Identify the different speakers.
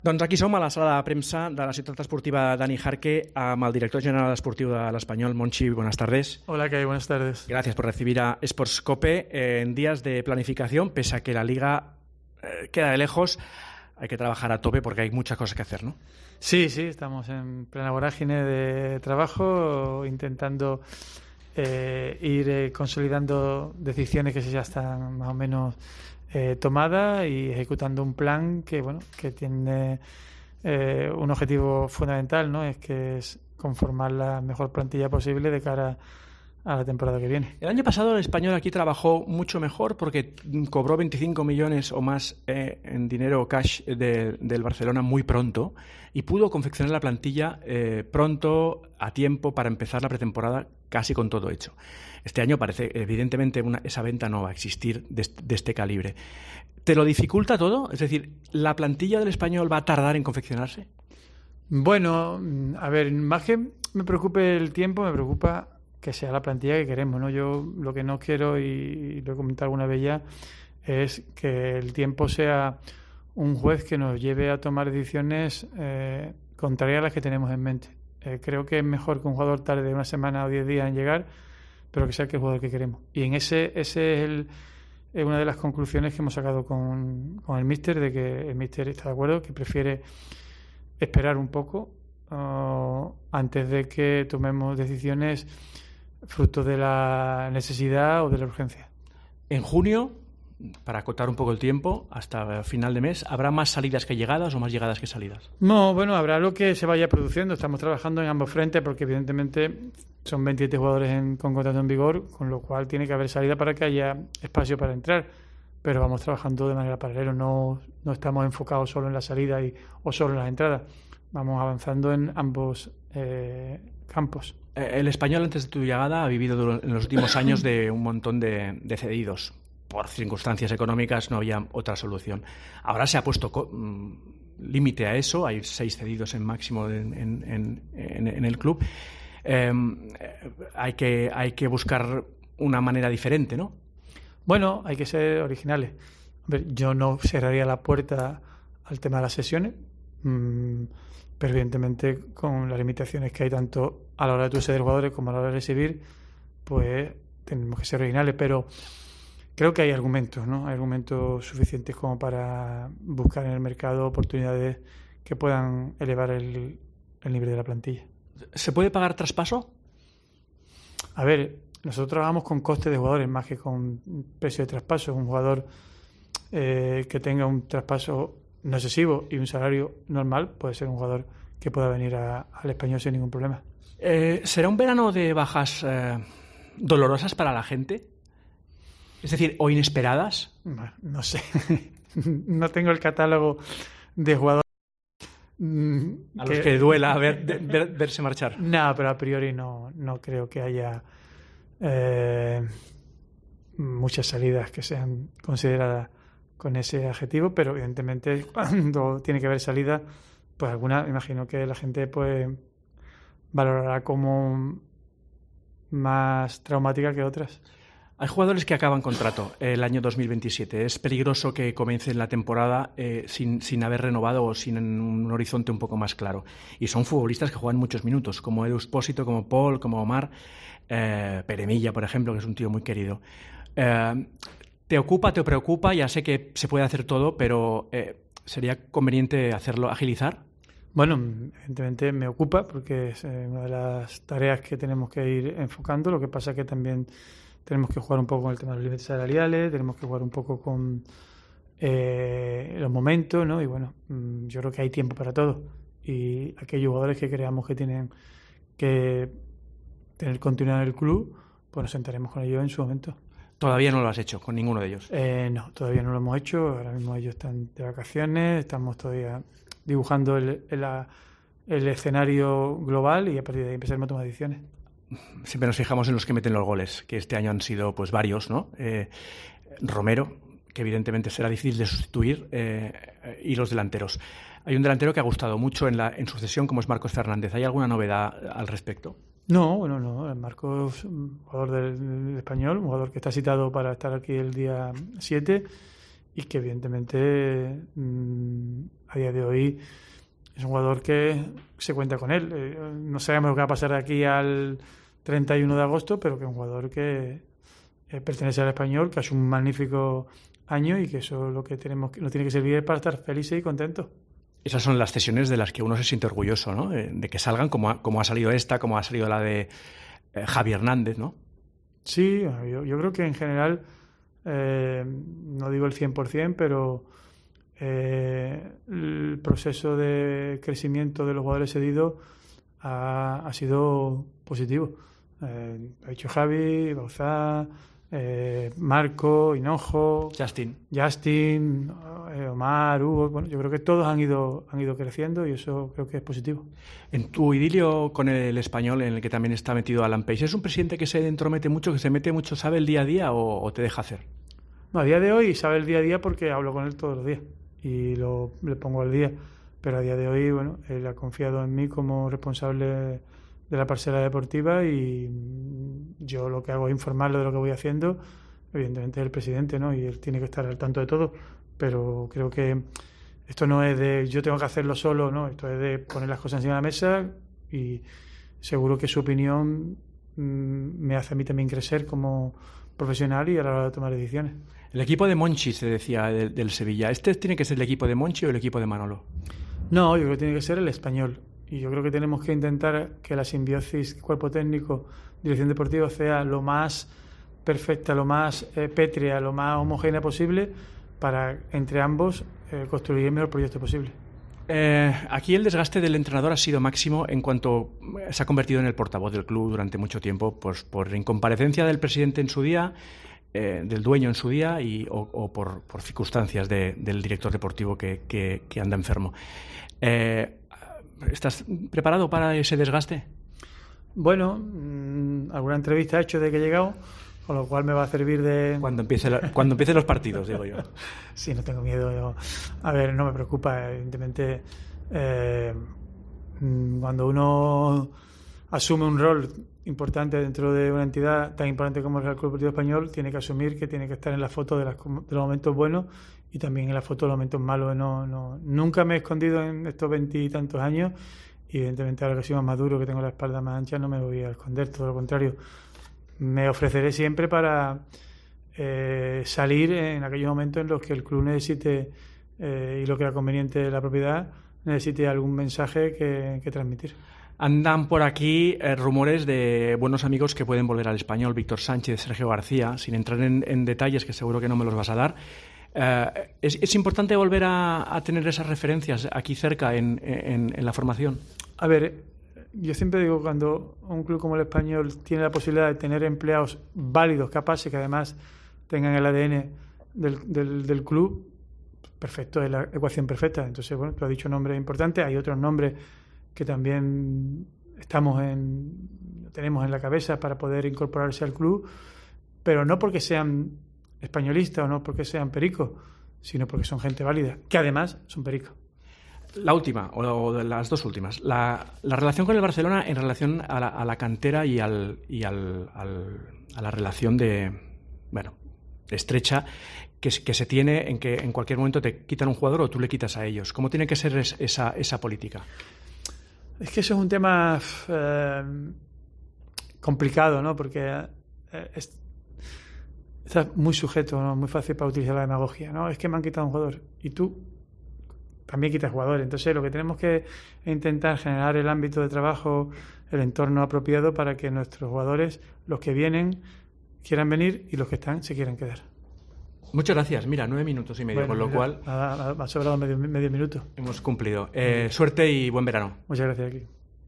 Speaker 1: Doncs aquí som a la sala de premsa de la ciutat esportiva Dani Jarque amb el director general esportiu de l'Espanyol, Monchi. Buenas tardes.
Speaker 2: Hola, ¿qué hay? Buenas tardes.
Speaker 1: Gracias por recibir a Sports Cope en días de planificación, pese a que la Liga queda de lejos. Hay que trabajar a tope porque hay muchas cosas que hacer, ¿no?
Speaker 2: Sí, estamos en plena vorágine de trabajo, intentando ir consolidando decisiones que ya están más o menos tomadas y ejecutando un plan que tiene un objetivo fundamental, ¿no? Es conformar la mejor plantilla posible de cara a la temporada que viene.
Speaker 1: El año pasado el Español aquí trabajó mucho mejor porque cobró 25 millones o más en dinero cash del Barcelona muy pronto y pudo confeccionar la plantilla pronto, a tiempo, para empezar la pretemporada casi con todo hecho. Este año parece, evidentemente, esa venta no va a existir de este calibre. ¿Te lo dificulta todo? Es decir, ¿la plantilla del Español va a tardar en confeccionarse?
Speaker 2: Bueno, a ver, más que me preocupe el tiempo, me preocupa que sea la plantilla que queremos, ¿no? Yo lo que no quiero, y lo he comentado alguna vez ya, es que el tiempo sea un juez que nos lleve a tomar decisiones contrarias a las que tenemos en mente. Creo que es mejor que un jugador tarde una semana o 10 días en llegar, pero que sea el jugador que queremos. Y en ese es una de las conclusiones que hemos sacado con el míster, de que el míster está de acuerdo, que prefiere esperar un poco antes de que tomemos decisiones fruto de la necesidad o de la urgencia.
Speaker 1: En junio, para acotar un poco el tiempo, hasta final de mes, ¿habrá más salidas que llegadas o más llegadas que salidas?
Speaker 2: No, bueno, habrá lo que se vaya produciendo. Estamos trabajando en ambos frentes porque evidentemente son 27 jugadores con contrato en vigor, con lo cual tiene que haber salida para que haya espacio para entrar. Pero vamos trabajando de manera paralela, no estamos enfocados solo en la salida o solo en las entradas. Vamos avanzando en ambos campos.
Speaker 1: El Español, antes de tu llegada, ha vivido en los últimos años de un montón de cedidos. Por circunstancias económicas no había otra solución. Ahora se ha puesto límite a eso. Hay 6 cedidos en máximo en el club. Hay que buscar una manera diferente, ¿no?
Speaker 2: Bueno, hay que ser originales. A ver, yo no cerraría la puerta al tema de las sesiones, pero evidentemente con las limitaciones que hay tanto a la hora de tu ceder jugadores como a la hora de recibir, pues tenemos que ser originales, pero creo que hay argumentos, ¿no? Hay argumentos suficientes como para buscar en el mercado oportunidades que puedan elevar el nivel de la plantilla.
Speaker 1: ¿Se puede pagar traspaso?
Speaker 2: A ver, nosotros trabajamos con coste de jugadores más que con precio de traspaso. Un jugador que tenga un traspaso no excesivo y un salario normal puede ser un jugador que pueda venir al Español sin ningún problema.
Speaker 1: ¿Será un verano de bajas dolorosas para la gente? Es decir, ¿o inesperadas?
Speaker 2: Bueno, no sé. No tengo el catálogo de jugadores
Speaker 1: a los que duela verse marchar.
Speaker 2: No, pero a priori no creo que haya muchas salidas que sean consideradas con ese adjetivo, pero evidentemente cuando tiene que haber salida, pues alguna, imagino que la gente pues valorará como más traumática que otras.
Speaker 1: Hay jugadores que acaban contrato el año 2027. Es peligroso que comiencen la temporada sin haber renovado o sin un horizonte un poco más claro. Y son futbolistas que juegan muchos minutos, como Edu Expósito, como Paul, como Omar, Peremilla, por ejemplo, que es un tío muy querido. ¿Te ocupa, te preocupa? Ya sé que se puede hacer todo, pero ¿sería conveniente hacerlo, agilizar?
Speaker 2: Bueno, evidentemente me ocupa porque es una de las tareas que tenemos que ir enfocando. Lo que pasa es que también tenemos que jugar un poco con el tema de los límites salariales, tenemos que jugar un poco con los momentos, ¿no? Y bueno, yo creo que hay tiempo para todo. Y aquellos jugadores que creamos que tienen que tener continuidad en el club, pues nos sentaremos con ellos en su momento.
Speaker 1: ¿Todavía no lo has hecho con ninguno de ellos?
Speaker 2: No, todavía no lo hemos hecho. Ahora mismo ellos están de vacaciones, estamos todavía dibujando el escenario global y a partir de ahí empezaremos a tomar decisiones.
Speaker 1: Siempre nos fijamos en los que meten los goles, que este año han sido pues varios, ¿no? Romero, que evidentemente será difícil de sustituir, y los delanteros. Hay un delantero que ha gustado mucho en sucesión, como es Marcos Fernández. ¿Hay alguna novedad al respecto?
Speaker 2: No, bueno, no. Marcos, un jugador del Español, un jugador que está citado para estar aquí el día 7 y que evidentemente a día de hoy es un jugador que se cuenta con él. No sabemos lo que va a pasar de aquí al 31 de agosto, pero que es un jugador que pertenece al Español, que ha hecho un magnífico año y que eso es lo que nos tiene que servir para estar felices y contentos.
Speaker 1: Esas son las cesiones de las que uno se siente orgulloso, ¿no? De que salgan como ha salido esta, como ha salido la de Javi Hernández, ¿no?
Speaker 2: Sí, yo creo que en general, no digo el 100%, pero el proceso de crecimiento de los jugadores cedidos ha sido positivo. Ha dicho Javi, Bauzá, Marco, Hinojo, Justin, Omar, Hugo. Bueno, yo creo que todos han ido creciendo y eso creo que es positivo.
Speaker 1: En tu idilio con el Español, en el que también está metido Alan Pace, ¿es un presidente que se entromete mucho, que se mete mucho, sabe el día a día o te deja hacer?
Speaker 2: No, a día de hoy sabe el día a día porque hablo con él todos los días y le pongo al día. Pero a día de hoy, bueno, él ha confiado en mí como responsable de la parcela deportiva y yo lo que hago es informarle de lo que voy haciendo. Evidentemente es el presidente, ¿no? Y él tiene que estar al tanto de todo, pero creo que esto no es de yo tengo que hacerlo solo, ¿no? Esto es de poner las cosas encima de la mesa y seguro que su opinión me hace a mí también crecer como profesional y a la hora de tomar decisiones.
Speaker 1: El equipo de Monchi, se decía, del Sevilla. ¿Este tiene que ser el equipo de Monchi o el equipo de Manolo?
Speaker 2: No, yo creo que tiene que ser el Español. Y yo creo que tenemos que intentar que la simbiosis cuerpo técnico, dirección deportiva sea lo más perfecta, lo más pétrea, lo más homogénea posible para entre ambos construir el mejor proyecto posible.
Speaker 1: Aquí el desgaste del entrenador ha sido máximo en cuanto se ha convertido en el portavoz del club durante mucho tiempo, pues por incomparecencia del presidente en su día, del dueño en su día o por circunstancias del director deportivo que anda enfermo. ¿Estás preparado para ese desgaste?
Speaker 2: Bueno, alguna entrevista he hecho de que he llegado, con lo cual me va a servir de...
Speaker 1: Cuando empiecen los partidos, digo yo.
Speaker 2: Sí, no tengo miedo. A ver, no me preocupa, evidentemente. Cuando uno asume un rol importante dentro de una entidad tan importante como el Real Club Deportivo Español, tiene que asumir que tiene que estar en la foto de los momentos buenos y también en la foto de los momentos malos. Nunca me he escondido en estos 20 y tantos años y evidentemente ahora que soy más maduro, que tengo la espalda más ancha, no me voy a esconder, todo lo contrario. Me ofreceré siempre para salir en aquellos momentos en los que el club necesite y lo que era conveniente la propiedad necesite algún mensaje que transmitir.
Speaker 1: Andan por aquí rumores de buenos amigos que pueden volver al Español, Víctor Sánchez, Sergio García, sin entrar en detalles que seguro que no me los vas a dar. ¿Es importante volver a tener esas referencias aquí cerca en la formación? A ver,
Speaker 2: yo siempre digo, cuando un club como el Español tiene la posibilidad de tener empleados válidos, capaces, que además tengan el ADN del club, perfecto, es la ecuación perfecta. Entonces, bueno, tú has dicho nombres importantes, hay otros nombres que también tenemos en la cabeza para poder incorporarse al club, pero no porque sean españolistas o no porque sean pericos, sino porque son gente válida, que además son pericos.
Speaker 1: La última, o de las dos últimas, la relación con el Barcelona en relación a la cantera y a la relación de estrecha que se tiene en que en cualquier momento te quitan un jugador o tú le quitas a ellos. ¿Cómo tiene que ser esa política?
Speaker 2: Es que eso es un tema complicado, ¿no? Porque está muy sujeto, ¿no? Muy fácil para utilizar la demagogia, ¿no? Es que me han quitado un jugador y tú también quitas jugadores. Entonces lo que tenemos que intentar generar el ámbito de trabajo, el entorno apropiado para que nuestros jugadores, los que vienen, quieran venir y los que están se quieran quedar.
Speaker 1: Muchas gracias. Mira, 9 minutos y medio, con lo cual...
Speaker 2: Ha sobrado medio minuto.
Speaker 1: Hemos cumplido. Suerte y buen verano.
Speaker 2: Muchas gracias, aquí.